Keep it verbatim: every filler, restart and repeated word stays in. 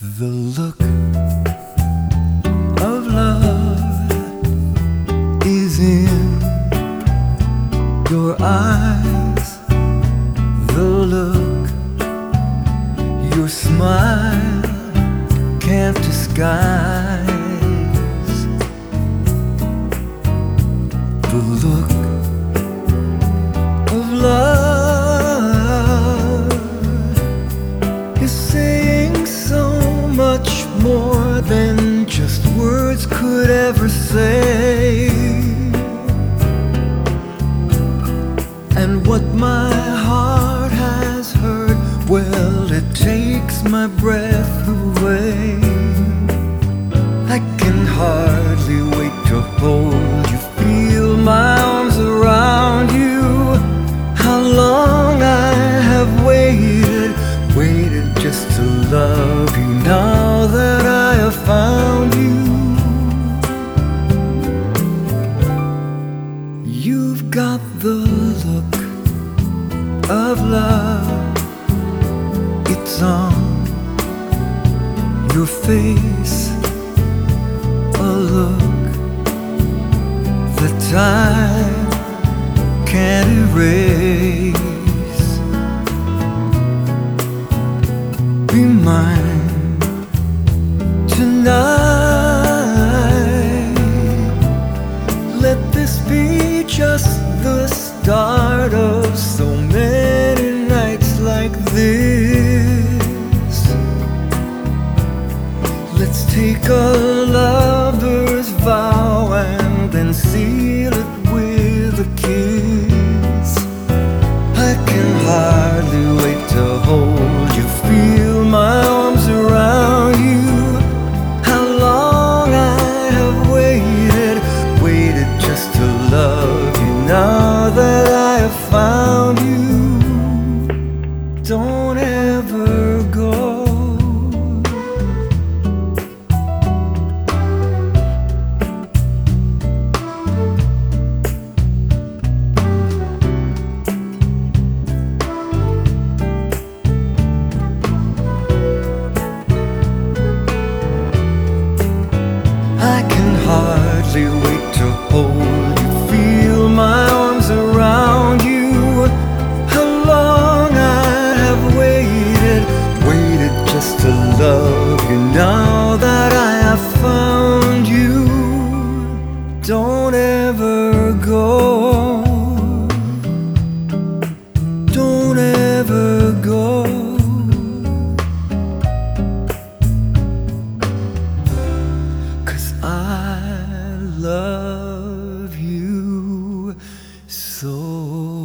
The look of love is in your eyes. The look your smile can't disguise. The look of love is saying so much more than just words could ever say. And what my heart has heard, well, it takes my breath away. I can hardly wait to hold you, feel my arms around you. How long I have waited, waited just to love you. Now that I have found you, you've got the look of love. It's on your face, a look that time can't erase. Be mine tonight. Let this be just the start of so many nights like this. Let's take a lover's vow and then seal it with a kiss. I can hardly wait to hold you, feel my arms around you. How long I have waited, waited just to love you. Now that I have found you, don't ever go. I can hardly wait to hold you, feel my arms around you. How long I have waited, waited just to love you. Now that I have found you, don't ever go. Don't ever go. 'Cause I love you so.